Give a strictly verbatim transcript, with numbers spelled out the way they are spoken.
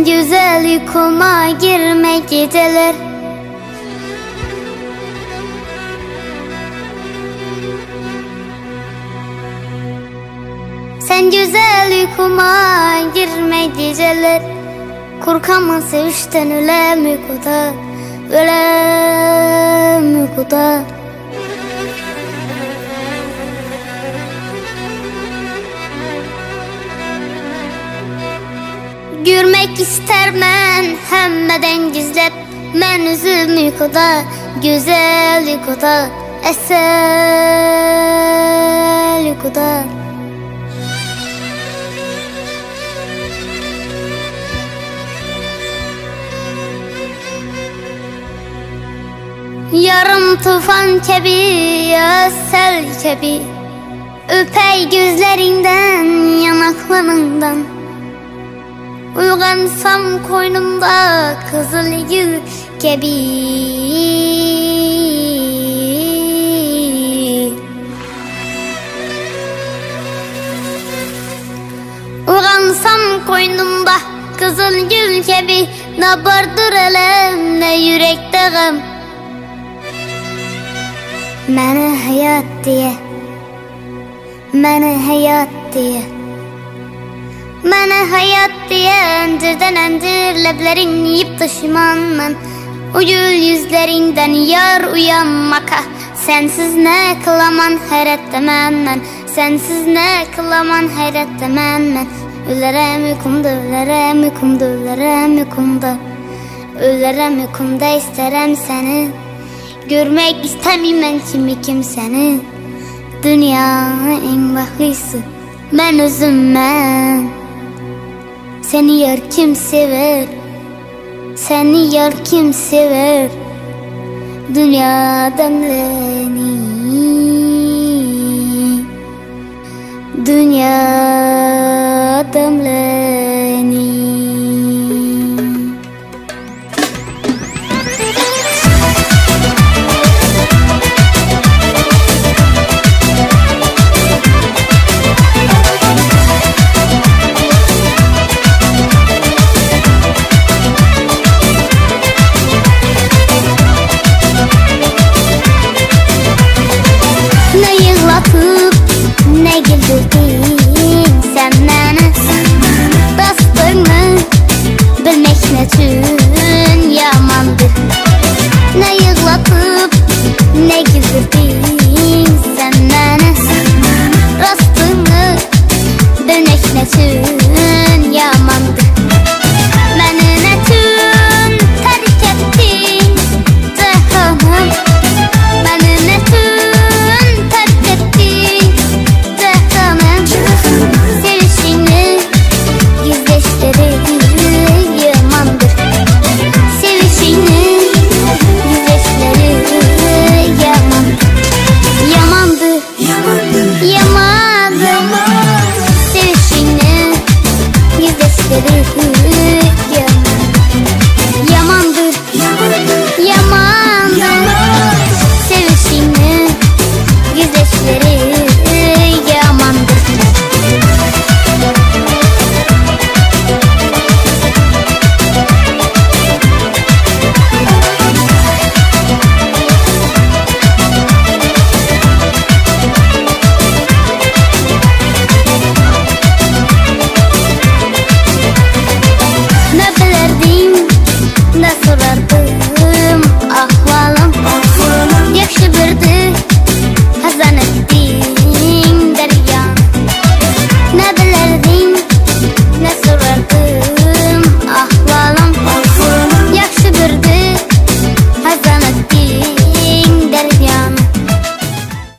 Sen güzel uykuma girme geceler. Sen güzel uykuma girme geceler. Korkamam sevişten ölem uykuda, ölem uykuda. Görmek istermen hemmeden gizlep. Men üzüm uykuda, güzel uykuda, esel uykuda. Yarım tufan kebi, ya sel kebi, öpey gözlerinden, yanaklarından. Uygansam koynumda kızıl gül gibi. Uygansam koynumda kızıl gül gibi. Ne bardır elem, ne yürekte gam. Mene hayat diye, mene hayat diye, mene hayat diye. Önceden endir leblerin yiyip taşımanman. O gül yüzlerinden yar uyanmaka. Sensiz ne kılaman hayret demem ben. Sensiz ne kılaman hayret demem ben. Ölerem uykumda, ölerem uykumda, ölerem uykumda. Ölerem uykumda isterim seni. Görmek istemem kimi kimseni. Dünyanın en baklısı ben özüm ben. Seni yar kim sever? Seni yar kim sever? Dünya demleni, dünya